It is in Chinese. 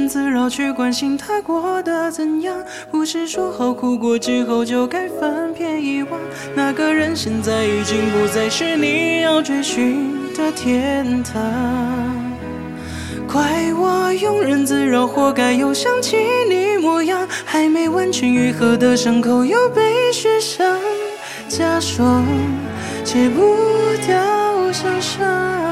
人自扰去关心他过得怎样。不是说好哭过之后就该翻篇遗忘，那个人现在已经不再是你要追寻的天堂。怪我庸人自扰，活该又想起你模样，还没完全愈合的伤口又被续上枷锁，戒不掉想象。